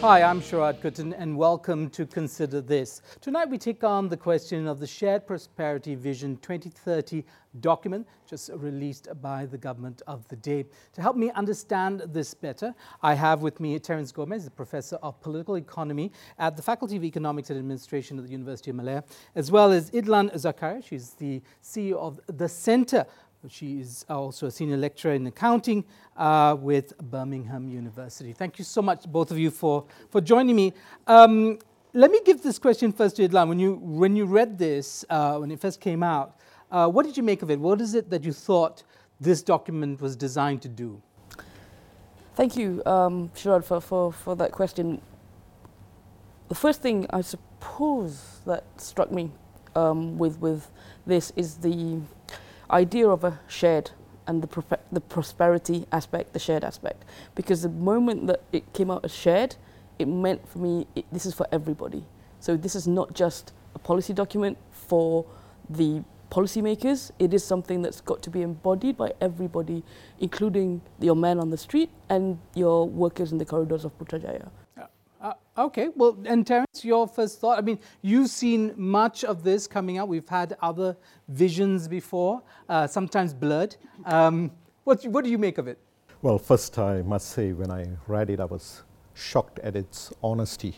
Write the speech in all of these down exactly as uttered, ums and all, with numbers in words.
Hi, I'm Sharad Kuttan and welcome to Consider This. Tonight we take on the question of the Shared Prosperity Vision twenty thirty document just released by the government of the day. To help me understand this better, I have with me Terence Gomez, the Professor of Political Economy at the Faculty of Economics and Administration at the University of Malaya, as well as Idlan Zakaria. She's the C E O of the Centre. She is also a senior lecturer in accounting uh, with Birmingham University. Thank you so much, both of you, for, for joining me. Um, let me give this question first to Idlan. When you, when you read this, uh, when it first came out, uh, what did you make of it? What is it that you thought this document was designed to do? Thank you, um, Sharad, for, for, for that question. The first thing I suppose that struck me um, with, with this is the idea of a shared and the, pro the prosperity aspect, the shared aspect. Because the moment that it came out as shared, it meant for me, it, this is for everybody. So this is not just a policy document for the policymakers, it is something that's got to be embodied by everybody, including your man on the street and your workers in the corridors of Putrajaya. Uh, okay, well, and Terence, your first thought? I mean, you've seen much of this coming out. We've had other visions before, uh, sometimes blurred. Um, what, what do you make of it? Well, first I must say, when I read it, I was shocked at its honesty.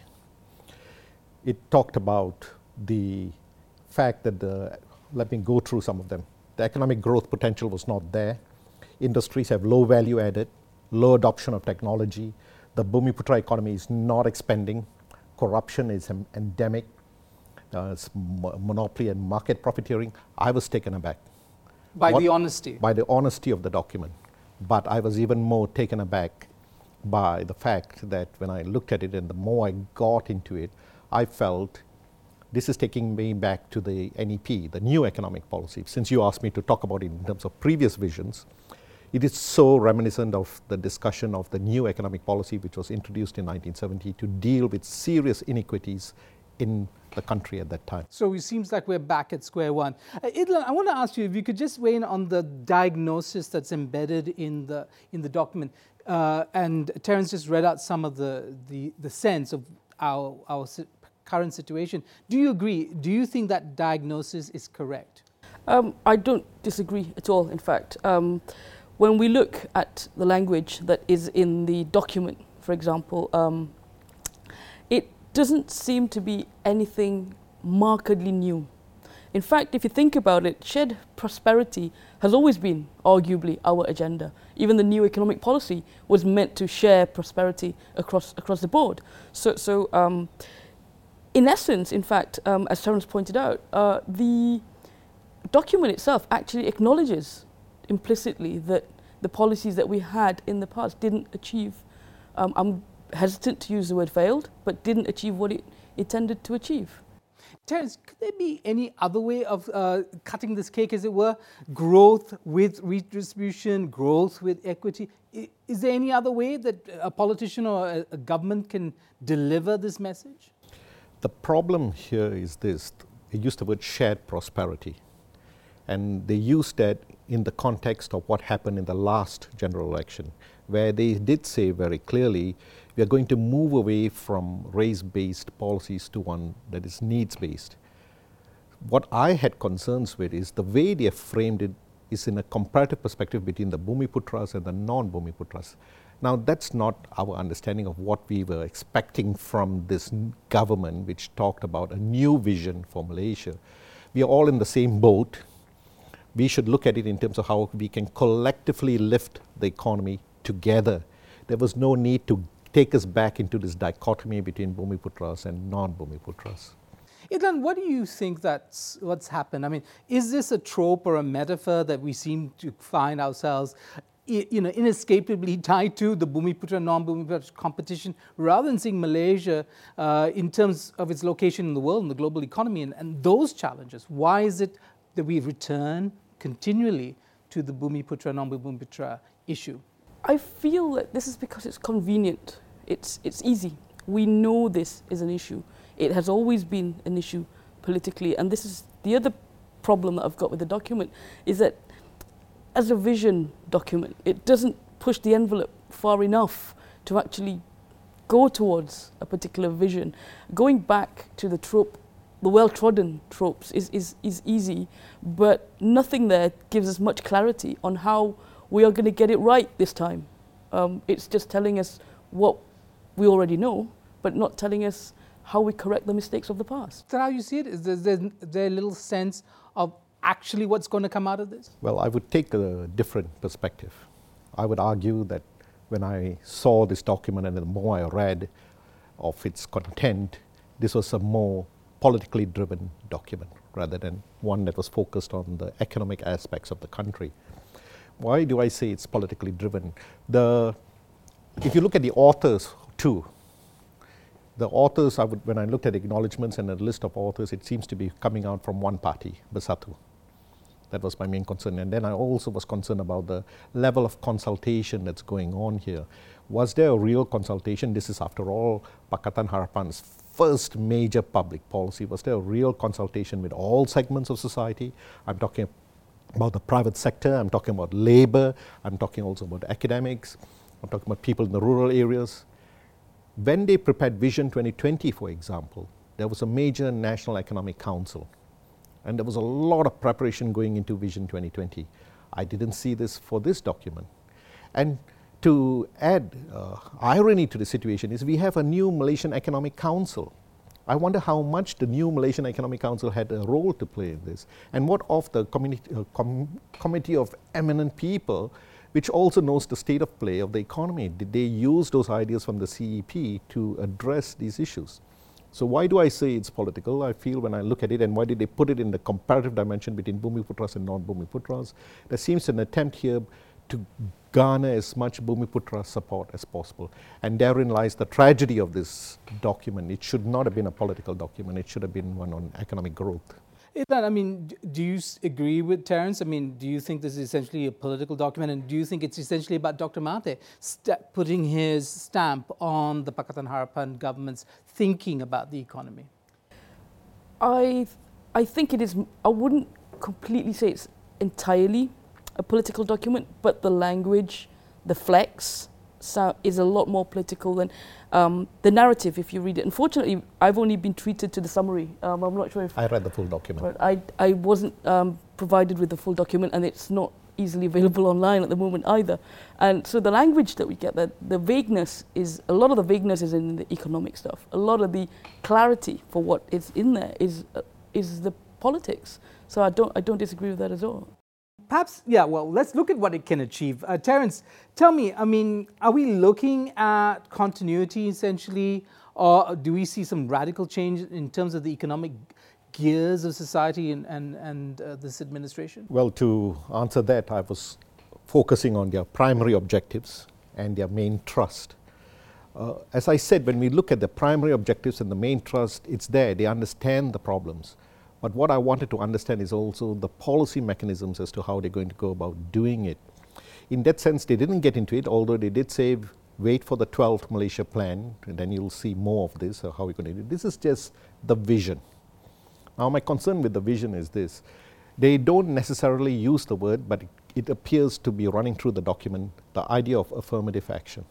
It talked about the fact that the, let me go through some of them. The economic growth potential was not there. Industries have low value added, low adoption of technology. The Bumiputra economy is not expanding. Corruption is endemic. Uh, it's monopoly and market profiteering. I was taken aback. By what, the honesty? By the honesty of the document. But I was even more taken aback by the fact that when I looked at it and the more I got into it, I felt this is taking me back to the N E P, the new economic policy. Since you asked me to talk about it in terms of previous visions, it is so reminiscent of the discussion of the new economic policy which was introduced in nineteen seventy to deal with serious inequities in the country at that time. So it seems like we're back at square one. Uh, Idlan, I want to ask you if you could just weigh in on the diagnosis that's embedded in the in the document. Uh, and Terence just read out some of the, the, the sense of our, our si current situation. Do you agree? Do you think that diagnosis is correct? Um, I don't disagree at all, in fact. Um, When we look at the language that is in the document, for example, um, it doesn't seem to be anything markedly new. In fact, if you think about it, shared prosperity has always been arguably our agenda. Even the new economic policy was meant to share prosperity across, across the board. So, so um, in essence, in fact, um, as Terence pointed out, uh, the document itself actually acknowledges implicitly that the policies that we had in the past didn't achieve, um, I'm hesitant to use the word failed, but didn't achieve what it intended to achieve. Terence, could there be any other way of uh, cutting this cake, as it were? Growth with redistribution, growth with equity. I, is there any other way that a politician or a, a government can deliver this message? The problem here is this. They used the word shared prosperity. And they used that in the context of what happened in the last general election, where they did say very clearly, we are going to move away from race-based policies to one that is needs-based. What I had concerns with is the way they have framed it is in a comparative perspective between the Bumiputras and the non-Bumiputras. Now, that's not our understanding of what we were expecting from this government, which talked about a new vision for Malaysia. We are all in the same boat. We should look at it in terms of how we can collectively lift the economy together. There was no need to take us back into this dichotomy between Bumiputras and non-Bumiputras. Idlan, what do you think that's what's happened? I mean, is this a trope or a metaphor that we seem to find ourselves, you know, inescapably tied to the Bumiputra, non-Bumiputra competition, rather than seeing Malaysia uh, in terms of its location in the world, in the global economy, and, and those challenges? Why is it that we return continually to the Bumiputra, non-Bumiputra issue? I feel that this is because it's convenient. It's, it's easy. We know this is an issue. It has always been an issue politically. And this is the other problem that I've got with the document, is that as a vision document, it doesn't push the envelope far enough to actually go towards a particular vision. Going back to the trope, the well-trodden tropes is, is, is easy, but nothing there gives us much clarity on how we are going to get it right this time. Um, it's just telling us what we already know, but not telling us how we correct the mistakes of the past. Is that how you see it? Is there, there, there a little sense of actually what's going to come out of this? Well, I would take a different perspective. I would argue that when I saw this document and the more I read of its content, this was a more politically driven document rather than one that was focused on the economic aspects of the country. Why do I say it's politically driven? The, if you look at the authors too, the authors, I would, when I looked at the acknowledgements and the list of authors, it seems to be coming out from one party, Bersatu. That was my main concern. And then I also was concerned about the level of consultation that's going on here. Was there a real consultation? This is, after all, Pakatan Harapan's first major public policy. Was there a real consultation with all segments of society? I'm talking about the private sector, I'm talking about labor, I'm talking also about academics, I'm talking about people in the rural areas. When they prepared Vision twenty twenty, for example, there was a major National Economic Council, and there was a lot of preparation going into Vision twenty twenty. I didn't see this for this document. And to add uh, irony to the situation is we have a new Malaysian Economic Council. I wonder how much the new Malaysian Economic Council had a role to play in this, and what of the uh, com committee of eminent people which also knows the state of play of the economy. Did they use those ideas from the C E P to address these issues? So why do I say it's political? I feel when I look at it, and why did they put it in the comparative dimension between Bumiputras and non-Bumiputras? There seems an attempt here to garner as much Bumiputra support as possible. And therein lies the tragedy of this document. It should not have been a political document. It should have been one on economic growth. I mean, do you agree with Terence? I mean, do you think this is essentially a political document, and do you think it's essentially about Doctor Mahathir putting his stamp on the Pakatan Harapan government's thinking about the economy? I, I think it is, I wouldn't completely say it's entirely a political document, but the language, the flex, So is a lot more political than um, the narrative if you read it. Unfortunately, I've only been treated to the summary. Um, I'm not sure if... I read the full document. I, I wasn't um, provided with the full document, and it's not easily available online at the moment either. And so the language that we get, that the vagueness is, a lot of the vagueness is in the economic stuff. A lot of the clarity for what is in there is, uh, is the politics. So I don't, I don't disagree with that at all. Perhaps, yeah, well, let's look at what it can achieve. Uh, Terence, tell me, I mean, are we looking at continuity essentially, or do we see some radical change in terms of the economic gears of society and, and, and uh, this administration? Well, to answer that, I was focusing on their primary objectives and their main thrust. Uh, as I said, when we look at the primary objectives and the main thrust, it's there, they understand the problems. But what I wanted to understand is also the policy mechanisms as to how they're going to go about doing it. In that sense, they didn't get into it, although they did say, wait for the twelfth Malaysia plan, and then you'll see more of this, or how we're going to do it. This is just the vision. Now, my concern with the vision is this. They don't necessarily use the word, but it, it appears to be running through the document, the idea of affirmative action.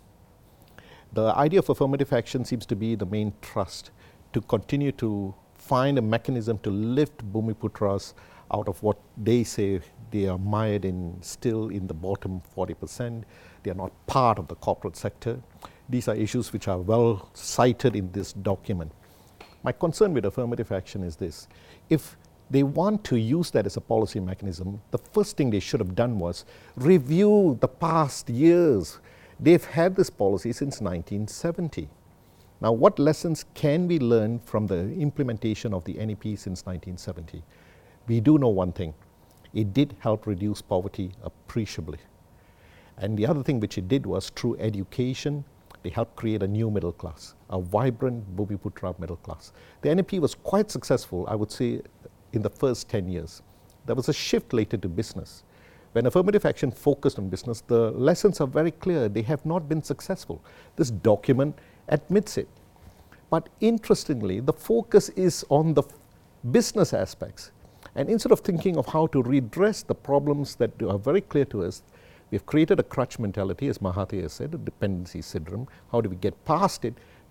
The idea of affirmative action seems to be the main thrust, to continue to find a mechanism to lift Bumiputras out of what they say they are mired in, still in the bottom forty percent. They are not part of the corporate sector. These are issues which are well cited in this document. My concern with affirmative action is this. If they want to use that as a policy mechanism, the first thing they should have done was review the past years. They've had this policy since nineteen seventy. Now, what lessons can we learn from the implementation of the N E P since nineteen seventy? We do know one thing. It did help reduce poverty appreciably. And the other thing which it did was, through education, they helped create a new middle class, a vibrant Bumiputra middle class. The N E P was quite successful, I would say, in the first ten years. There was a shift later to business. When affirmative action focused on business, the lessons are very clear. They have not been successful. This document admits it. But interestingly, the focus is on the business aspects. And instead of thinking of how to redress the problems that are very clear to us, we've created a crutch mentality, as Mahathir has said, a dependency syndrome. How do we get past it?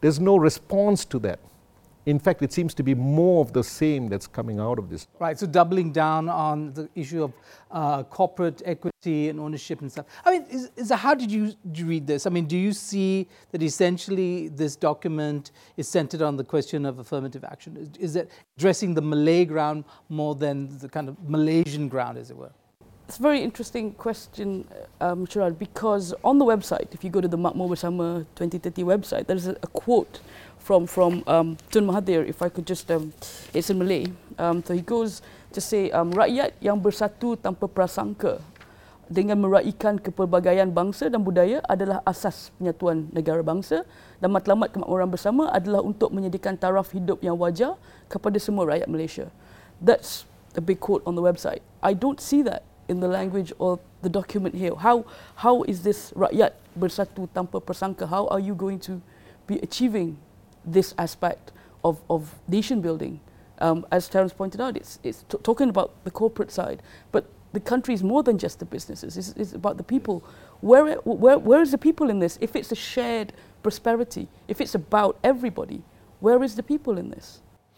There's no response to that. In fact, it seems to be more of the same that's coming out of this. Right, so doubling down on the issue of uh, corporate equity and ownership and stuff. I mean, is, is, how did you, did you read this? I mean, do you see that essentially this document is centered on the question of affirmative action? Is, is it addressing the Malay ground more than the kind of Malaysian ground, as it were? It's a very interesting question, um, Sharad, because on the website, if you go to the Makmur Bersama twenty thirty website, there's a, a quote from from um, Tun Mahathir, if I could just, um, it's in Malay. Um, so he goes to say, um, rakyat yang bersatu tanpa prasangka dengan meraihkan kepelbagaian bangsa dan budaya adalah asas penyatuan negara bangsa, dan matlamat kemakmuran bersama adalah untuk menyediakan taraf hidup yang wajar kepada semua rakyat Malaysia. That's a big quote on the website. I don't see that in the language or the document here. How, how is this rakyat bersatu tanpa prasangka? How are you going to be achieving this aspect of, of nation building? Um, as Terence pointed out, it's, it's t talking about the corporate side, but the country is more than just the businesses. It's, it's about the people. Where, where, where is the people in this? If it's a shared prosperity, if it's about everybody, where is the people in this?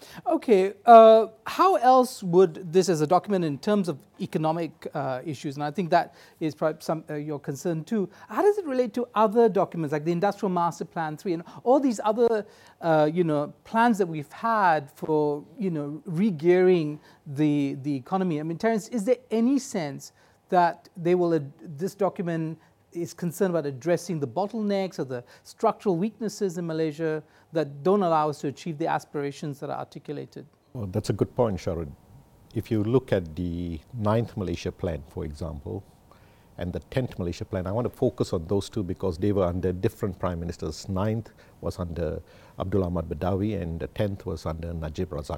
Okay, uh, how else would this as a document in terms of economic uh, issues, and I think that is perhaps some, uh, your concern too, how does it relate to other documents like the Industrial Master Plan three and all these other uh, you know, plans that we've had for, you know, re-gearing the, the economy? I mean, Terence, is there any sense that they will, ad this document is concerned about addressing the bottlenecks or the structural weaknesses in Malaysia that don't allow us to achieve the aspirations that are articulated? Well, that's a good point, Sharad. If you look at the ninth Malaysia Plan, for example, and the tenth Malaysia Plan, I want to focus on those two because they were under different prime ministers. ninth was under Abdul Ahmad Badawi and the tenth was under Najib Razak.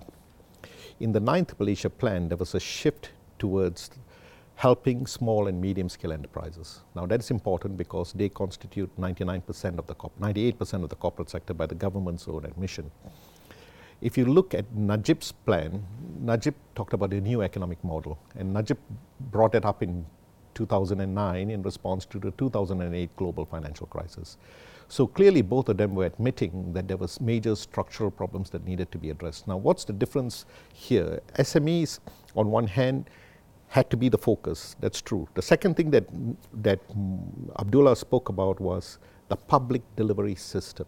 In the ninth Malaysia Plan, there was a shift towards helping small and medium-scale enterprises. Now that is important because they constitute ninety-nine percent of the, ninety-eight percent of the corporate sector by the government's own admission. If you look at Najib's plan, Najib talked about a new economic model, and Najib brought it up in two thousand nine in response to the two thousand eight global financial crisis. So clearly both of them were admitting that there was major structural problems that needed to be addressed. Now what's the difference here? S M Es, on one hand, had to be the focus, that's true. The second thing that, that Abdullah spoke about was the public delivery system.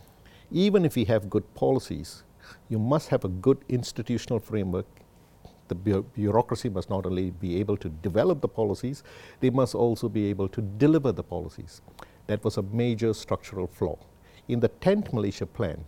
Even if we have good policies, you must have a good institutional framework. The bu bureaucracy must not only be able to develop the policies, they must also be able to deliver the policies. That was a major structural flaw. In the tenth Malaysia Plan,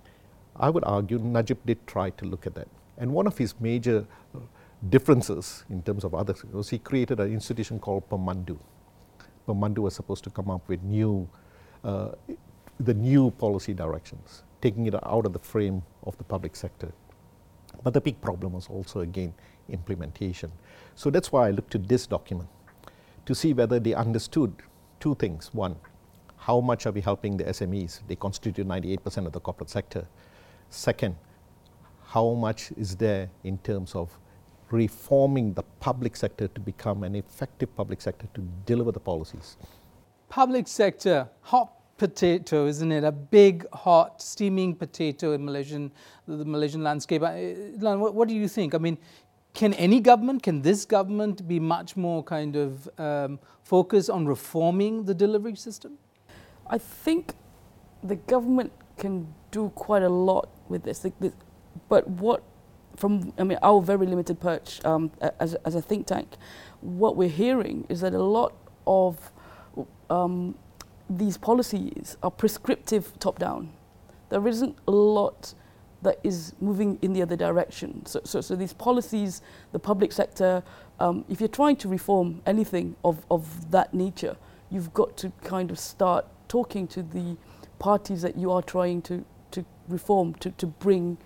I would argue Najib did try to look at that. And one of his major uh, differences in terms of others was he created an institution called Pemandu. Pemandu was supposed to come up with new, uh, the new policy directions, taking it out of the frame of the public sector. But the big problem was also, again, implementation. So that's why I looked to this document to see whether they understood two things. One, how much are we helping the S M Es? They constitute ninety-eight percent of the corporate sector. Second, how much is there in terms of reforming the public sector to become an effective public sector to deliver the policies? Public sector, hot potato, isn't it? A big, hot, steaming potato in Malaysian, the Malaysian landscape. Lan, what, what do you think? I mean, can any government, can this government be much more kind of um, focused on reforming the delivery system? I think the government can do quite a lot with this. But what from, I mean, our very limited perch um, as, as a think tank, what we're hearing is that a lot of um, these policies are prescriptive top-down. There isn't a lot that is moving in the other direction. So, so, so these policies, the public sector, um, if you're trying to reform anything of, of that nature, you've got to kind of start talking to the parties that you are trying to, to reform, to, to bring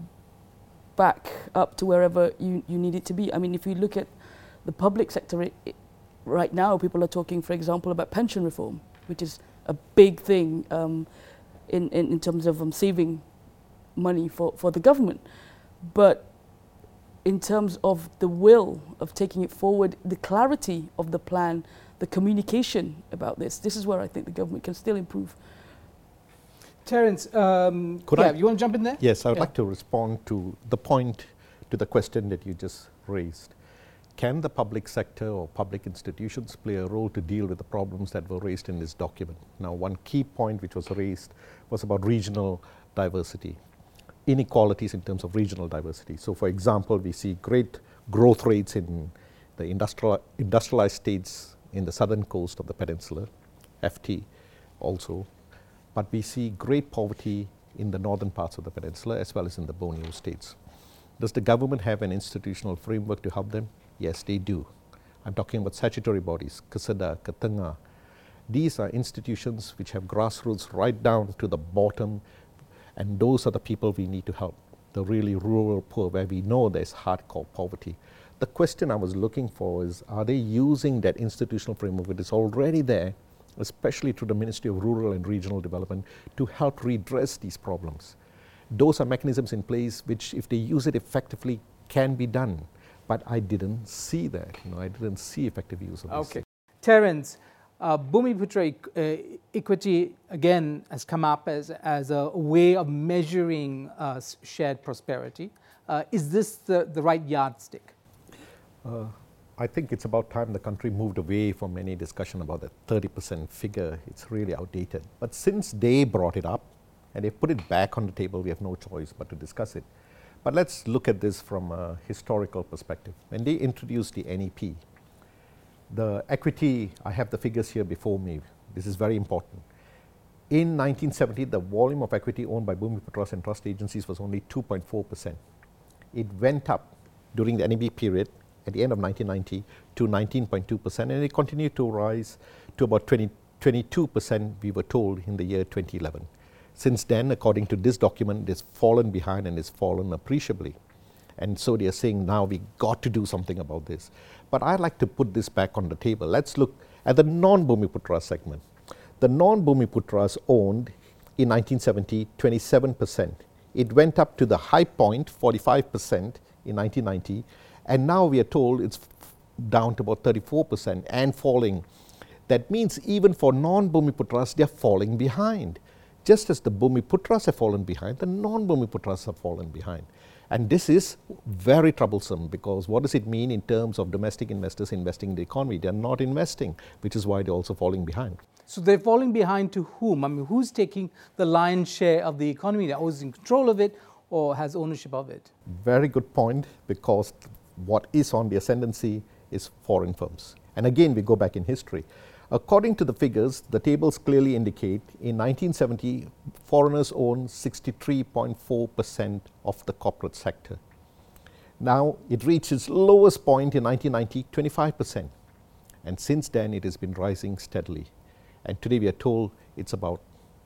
back up to wherever you, you need it to be. I mean, if you look at the public sector, it, it, right now people are talking, for example, about pension reform, which is a big thing um, in, in, in terms of um, saving money for, for the government. But in terms of the will of taking it forward, the clarity of the plan, the communication about this, this is where I think the government can still improve. Terence, um, Could yeah, I- you want to jump in there? Yes, I would Yeah. like to respond to the point, to the question that you just raised. Can the public sector or public institutions play a role to deal with the problems that were raised in this document? Now, one key point which was raised was about regional diversity, inequalities in terms of regional diversity. So, for example, we see great growth rates in the industrial, industrialized states in the southern coast of the peninsula, F T also, but we see great poverty in the northern parts of the peninsula as well as in the Borneo states. Does the government have an institutional framework to help them? Yes, they do. I'm talking about statutory bodies, KESEDA, KETENGA. These are institutions which have grassroots right down to the bottom, and those are the people we need to help, the really rural poor, where we know there's hardcore poverty. The question I was looking for is, are they using that institutional framework that is already there, especially through the Ministry of Rural and Regional Development, to help redress these problems? Those are mechanisms in place which, if they use it effectively, can be done. But I didn't see that. You know, I didn't see effective use of this. Okay. Terence, uh, Bumiputra uh, equity, again, has come up as, as a way of measuring uh, shared prosperity. Uh, is this the, the right yardstick? Uh, I think it's about time the country moved away from any discussion about that thirty percent figure. It's really outdated. But since they brought it up and they put it back on the table, we have no choice but to discuss it. But let's look at this from a historical perspective. When they introduced the N E P, the equity, I have the figures here before me. This is very important. In nineteen seventy, the volume of equity owned by Bumiputras and trust agencies was only two point four percent. It went up during the N E P period at the end of nineteen ninety to nineteen point two percent, and it continued to rise to about twenty, twenty-two percent, we were told, in the year twenty eleven. Since then, according to this document, it has fallen behind and has fallen appreciably. And so they are saying now we got to do something about this. But I'd like to put this back on the table. Let's look at the non-Bumiputra segment. The non-Bumiputras owned in nineteen seventy twenty-seven percent. It went up to the high point, forty-five percent in nineteen ninety, and now we are told it's down to about thirty-four percent and falling. That means even for non-Bumiputras, they're falling behind. Just as the Bumiputras have fallen behind, the non-Bumiputras have fallen behind. And this is very troublesome, because what does it mean in terms of domestic investors investing in the economy? They're not investing, which is why they're also falling behind. So they're falling behind to whom? I mean, who's taking the lion's share of the economy? They're always in control of it or has ownership of it? Very good point, because what is on the ascendancy is foreign firms. And again, we go back in history. According to the figures, the tables clearly indicate in nineteen seventy, foreigners own sixty-three point four percent of the corporate sector. Now, it reached its lowest point in nineteen ninety, twenty-five percent. And since then, it has been rising steadily. And today we are told it's about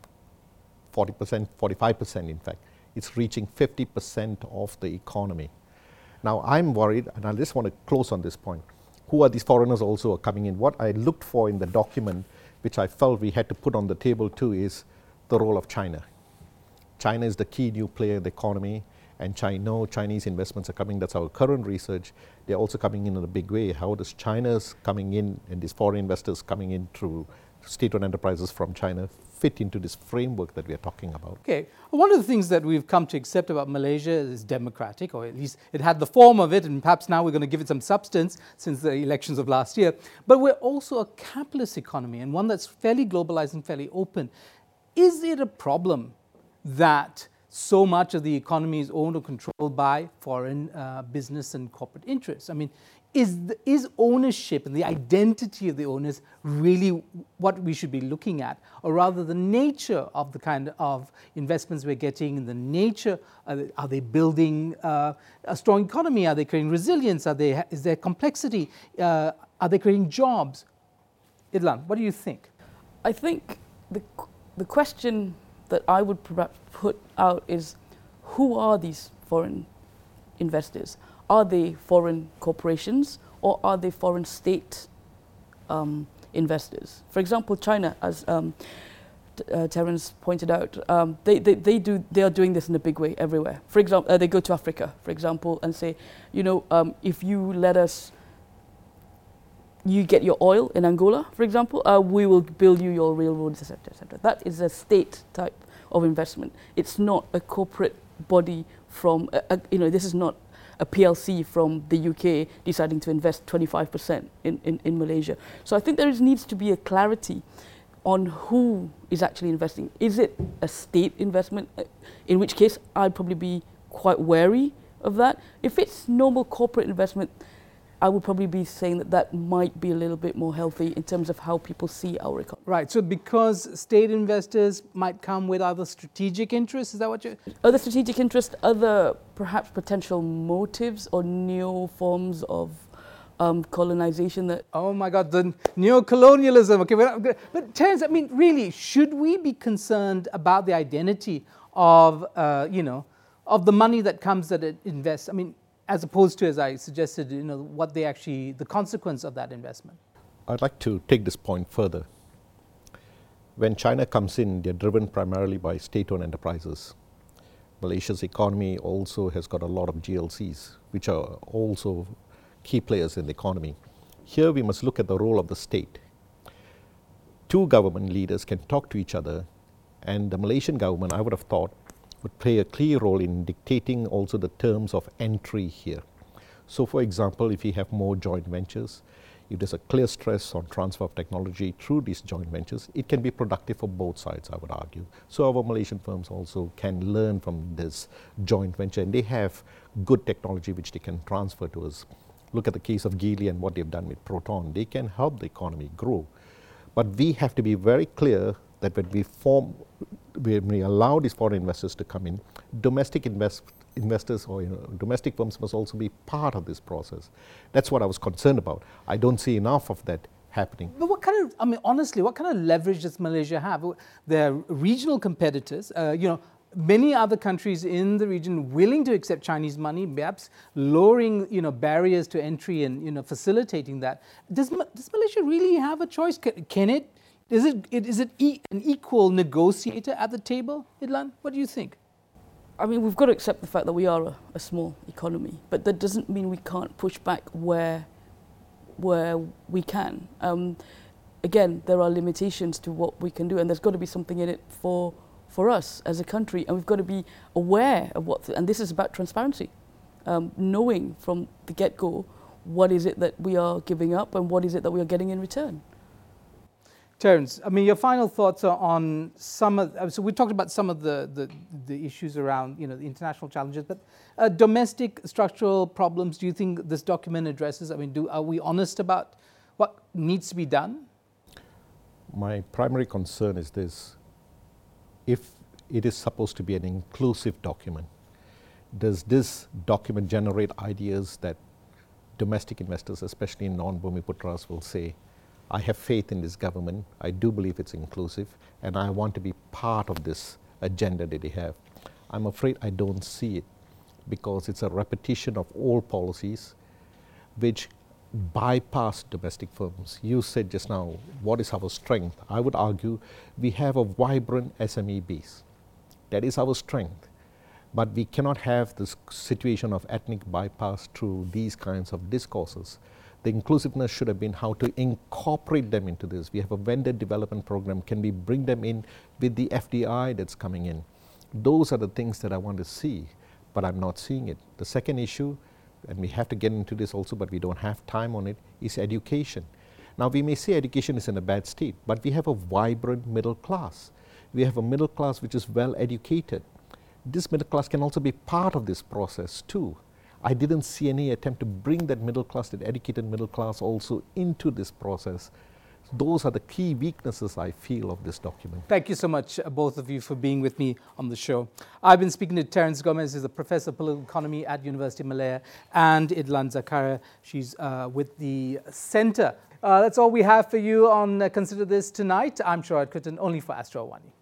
forty percent, forty-five percent in fact. It's reaching fifty percent of the economy. Now, I'm worried, and I just want to close on this point. Who are these foreigners also are coming in? What I looked for in the document, which I felt we had to put on the table too, is the role of China. China is the key new player in the economy, and China, Chinese investments are coming. That's our current research. They're also coming in in a big way. How does China's coming in and these foreign investors coming in through state-owned enterprises from China fit into this framework that we are talking about? Okay. One of the things that we've come to accept about Malaysia is democratic, or at least it had the form of it, and perhaps now we're going to give it some substance since the elections of last year. But we're also a capitalist economy, and one that's fairly globalized and fairly open. Is it a problem that so much of the economy is owned or controlled by foreign uh, business and corporate interests? I mean, is, the, is ownership and the identity of the owners really what we should be looking at? Or rather the nature of the kind of investments we're getting, the nature, are they, are they building uh, a strong economy? Are they creating resilience? Are they, is there complexity? Uh, are they creating jobs? Idlan, what do you think? I think the, the question that I would perhaps put out is, who are these foreign investors? Are they foreign corporations or are they foreign state um, investors? For example, China, as um, uh, Terence pointed out, um, they, they, they, do, they are doing this in a big way everywhere. For example, uh, they go to Africa, for example, and say, you know, um, if you let us, you get your oil in Angola, for example, uh, we will build you your railroads, et cetera, et cetera. That is a state type of investment. It's not a corporate body from, a, a, you know, this is not a P L C from the U K deciding to invest twenty-five percent in, in, in Malaysia. So I think there is, needs to be a clarity on who is actually investing. Is it a state investment? In which case, I'd probably be quite wary of that. If it's normal corporate investment, I would probably be saying that that might be a little bit more healthy in terms of how people see our economy. Right, so because state investors might come with other strategic interests, is that what you're... Other strategic interests, other perhaps potential motives or new forms of um, colonization that... Oh my God, the neo-colonialism. Okay, we're not, but Terence, I mean, really, should we be concerned about the identity of, uh, you know, of the money that comes that it invests? I mean, as opposed to, as I suggested, you know, what they actually, the consequence of that investment. I'd like to take this point further. When China comes in, they're driven primarily by state-owned enterprises. Malaysia's economy also has got a lot of G L Cs, which are also key players in the economy. Here we must look at the role of the state. Two government leaders can talk to each other, and the Malaysian government, I would have thought, would play a clear role in dictating also the terms of entry here. So for example, if we have more joint ventures, if there's a clear stress on transfer of technology through these joint ventures, it can be productive for both sides, I would argue. So our Malaysian firms also can learn from this joint venture, and they have good technology which they can transfer to us. Look at the case of Geely and what they've done with Proton. They can help the economy grow. But we have to be very clear that when we form, when we allow these foreign investors to come in, domestic invest, investors or you know, domestic firms must also be part of this process. That's what I was concerned about. I don't see enough of that happening. But what kind of, I mean, honestly, what kind of leverage does Malaysia have? They're regional competitors, uh, you know, many other countries in the region willing to accept Chinese money, perhaps lowering, you know, barriers to entry and, you know, facilitating that. Does, does Malaysia really have a choice? Can, can it? Is it, is it e an equal negotiator at the table, Idlan? What do you think? I mean, we've got to accept the fact that we are a, a small economy, but that doesn't mean we can't push back where, where we can. Um, again, there are limitations to what we can do, and there's got to be something in it for, for us as a country, and we've got to be aware of what, and this is about transparency, um, knowing from the get-go what is it that we are giving up and what is it that we are getting in return. Terence, I mean, your final thoughts are on some of, so we talked about some of the, the, the issues around, you know, the international challenges, but uh, domestic structural problems, do you think this document addresses? I mean, do, are we honest about what needs to be done? My primary concern is this: if it is supposed to be an inclusive document, does this document generate ideas that domestic investors, especially in non-Bumiputras, will say, I have faith in this government, I do believe it's inclusive, and I want to be part of this agenda that they have? I'm afraid I don't see it, because it's a repetition of old policies which bypass domestic firms. You said just now, what is our strength? I would argue we have a vibrant S M E base. That is our strength. But we cannot have this situation of ethnic bypass through these kinds of discourses. The inclusiveness should have been how to incorporate them into this. We have a vendor development program. Can we bring them in with the F D I that's coming in? Those are the things that I want to see, but I'm not seeing it. The second issue, and we have to get into this also, but we don't have time on it, is education. Now, we may say education is in a bad state, but we have a vibrant middle class. We have a middle class which is well educated. This middle class can also be part of this process too. I didn't see any attempt to bring that middle class, that educated middle class also into this process. Those are the key weaknesses I feel of this document. Thank you so much, uh, both of you, for being with me on the show. I've been speaking to Terence Gomez, who's a professor of political economy at University of Malaya, and Idlan Zakaria. She's uh, with the Centre. Uh, that's all we have for you on uh, Consider This tonight. I'm Sharad Kuttan, only for Astro Awani.